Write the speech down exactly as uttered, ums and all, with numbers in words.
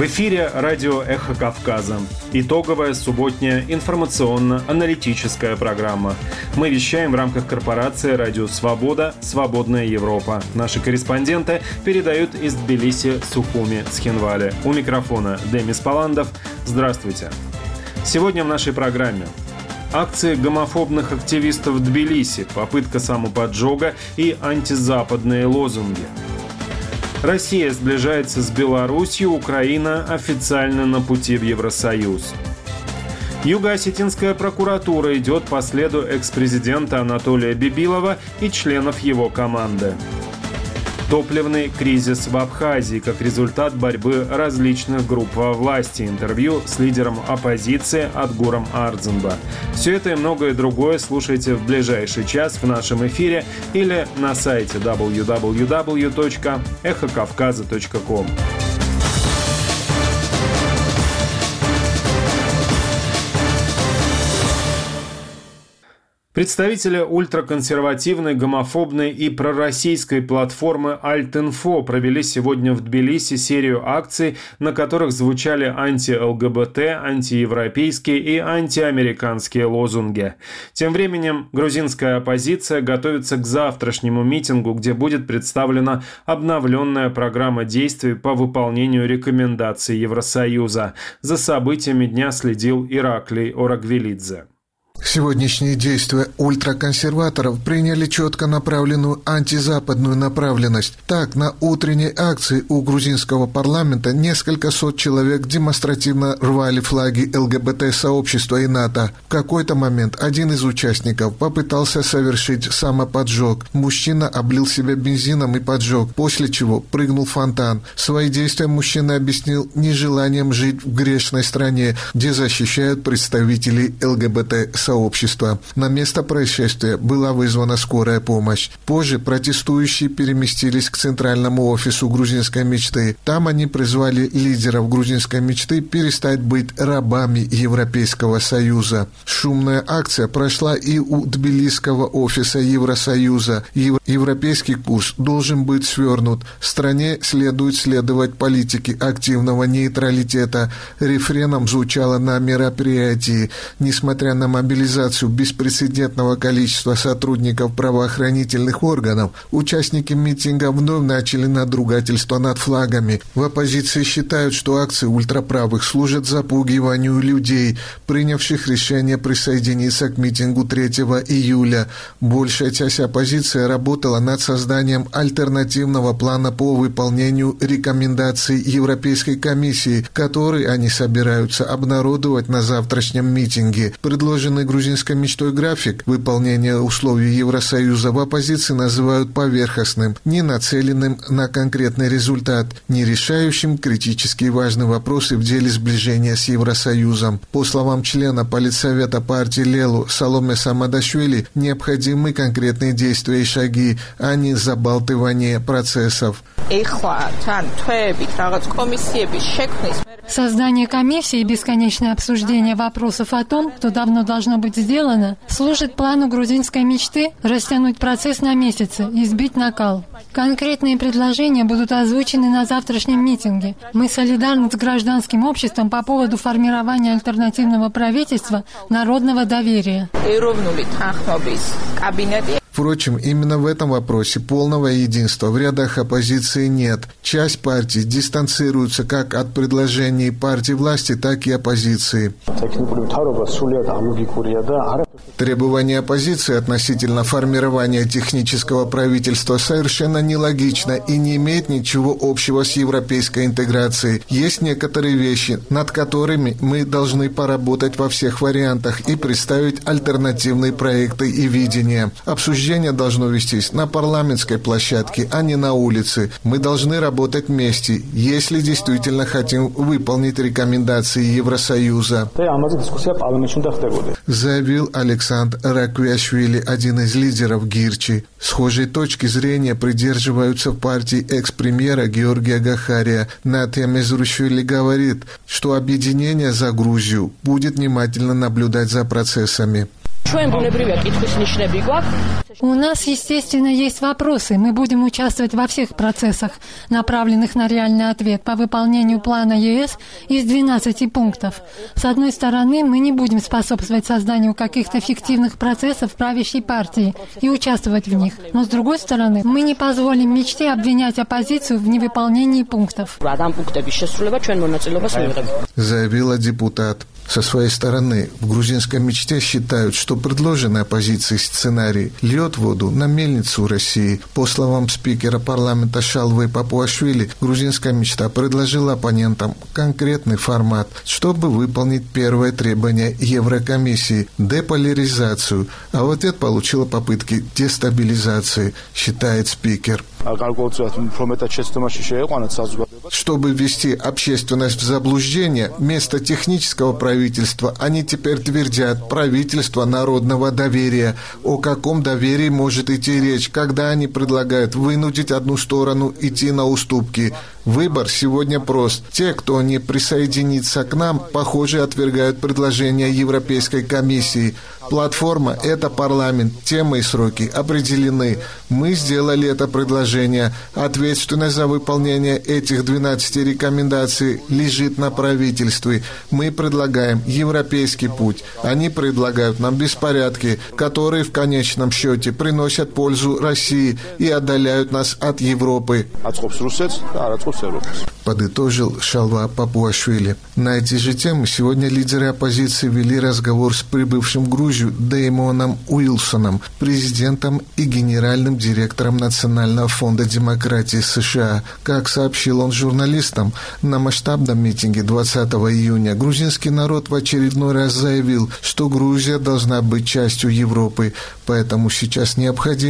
В эфире радио «Эхо Кавказа». Итоговая субботняя информационно-аналитическая программа. Мы вещаем в рамках корпорации «Радио Свобода. Свободная Европа». Наши корреспонденты передают из Тбилиси, Сухуми, Цхинвали. У микрофона Демис Паландов. Здравствуйте. Сегодня в нашей программе акции гомофобных активистов в Тбилиси, попытка самоподжога и антизападные лозунги. Россия сближается с Беларусью, Украина официально на пути в Евросоюз. Юго-Осетинская прокуратура идет по следу экс-президента Анатолия Бибилова и членов его команды. Топливный кризис в Абхазии как результат борьбы различных групп во власти. Интервью с лидером оппозиции Адгуром Ардзинба. Все это и многое другое слушайте в ближайший час в нашем эфире или на сайте дабл ю дабл ю дабл ю точка эхо кавказа точка ком. Представители ультраконсервативной, гомофобной и пророссийской платформы Альт-Инфо провели сегодня в Тбилиси серию акций, на которых звучали анти-ЛГБТ, антиевропейские и антиамериканские лозунги. Тем временем грузинская оппозиция готовится к завтрашнему митингу, где будет представлена обновленная программа действий по выполнению рекомендаций Евросоюза. За событиями дня следил Ираклий Орагвелидзе. Сегодняшние действия ультраконсерваторов приняли четко направленную антизападную направленность. Так, на утренней акции у грузинского парламента несколько сот человек демонстративно рвали флаги ЛГБТ-сообщества и НАТО. В какой-то момент один из участников попытался совершить самоподжог. Мужчина облил себя бензином и поджег, после чего прыгнул в фонтан. Свои действия мужчина объяснил нежеланием жить в грешной стране, где защищают представителей ЛГБТ-сообщества. Сообщества. На место происшествия была вызвана скорая помощь. Позже протестующие переместились к центральному офису грузинской мечты. Там они призвали лидеров грузинской мечты перестать быть рабами Европейского Союза. Шумная акция прошла и у тбилисского офиса Евросоюза. Ев- европейский курс должен быть свернут. Стране следует следовать политике активного нейтралитета. Рефреном звучало на мероприятии. Несмотря на мобилизацию Реализацию беспрецедентного количества сотрудников правоохранительных органов, участники митинга вновь начали надругательство над флагами. В оппозиции считают, что акции ультраправых служат запугиванию людей, принявших решение присоединиться к митингу третьего июля. Большая часть оппозиции работала над созданием альтернативного плана по выполнению рекомендаций Европейской комиссии, который они собираются обнародовать на завтрашнем митинге. Предложенный грузинской мечтой график выполнения условий Евросоюза в оппозиции называют поверхностным, не нацеленным на конкретный результат, не решающим критически важные вопросы в деле сближения с Евросоюзом. По словам члена политсовета партии Лелу Саломе Самадашвили, необходимы конкретные действия и шаги, а не забалтывание процессов. Создание комиссии и бесконечное обсуждение вопросов о том, что давно должно быть сделано, служит плану грузинской мечты растянуть процесс на месяцы и сбить накал. Конкретные предложения будут озвучены на завтрашнем митинге. Мы солидарны с гражданским обществом по поводу формирования альтернативного правительства народного доверия. Впрочем, именно в этом вопросе полного единства в рядах оппозиции нет. Часть партий дистанцируется как от предложений партий власти, так и оппозиции. Требование оппозиции относительно формирования технического правительства совершенно нелогично и не имеет ничего общего с европейской интеграцией. Есть некоторые вещи, над которыми мы должны поработать во всех вариантах и представить альтернативные проекты и видения. Обсуждение должно вестись на парламентской площадке, а не на улице. Мы должны работать вместе, если действительно хотим выполнить рекомендации Евросоюза, заявил Александр Раквиашвили, один из лидеров Гирчи. Схожей точки зрения придерживаются в партии экс-премьера Георгия Гахария. Натия Мезрушвили говорит, что объединение за Грузию будет внимательно наблюдать за процессами. У нас, естественно, есть вопросы. Мы будем участвовать во всех процессах, направленных на реальный ответ по выполнению плана ЕС из двенадцати пунктов. С одной стороны, мы не будем способствовать созданию каких-то фиктивных процессов правящей партии и участвовать в них. Но с другой стороны, мы не позволим мечте обвинять оппозицию в невыполнении пунктов. Заявила депутат. Со своей стороны, в грузинской мечте считают, что предложенный оппозицией сценарий льет воду на мельницу России. По словам спикера парламента Шалвы Папуашвили, грузинская мечта предложила оппонентам конкретный формат, чтобы выполнить первое требование Еврокомиссии – деполяризацию, а в ответ получила попытки дестабилизации, считает спикер. Чтобы ввести общественность в заблуждение, вместо технического правительства они теперь твердят правительство народного доверия. О каком доверии может идти речь, когда они предлагают вынудить одну сторону идти на уступки? Выбор сегодня прост. Те, кто не присоединится к нам, похоже, отвергают предложение Европейской комиссии. Платформа – это парламент, темы и сроки определены. Мы сделали это предложение. Ответственность за выполнение этих двенадцати рекомендаций лежит на правительстве. Мы предлагаем европейский путь. Они предлагают нам беспорядки, которые в конечном счете приносят пользу России и отдаляют нас от Европы. Подытожил Шалва Папуашвили. На эти же темы сегодня лидеры оппозиции вели разговор с прибывшим в Грузию Дэймоном Уилсоном, президентом и генеральным директором Национального фонда демократии США. Как сообщил он журналистам, на масштабном митинге двадцатого июня грузинский народ в очередной раз заявил, что Грузия должна быть частью Европы, поэтому сейчас необходимо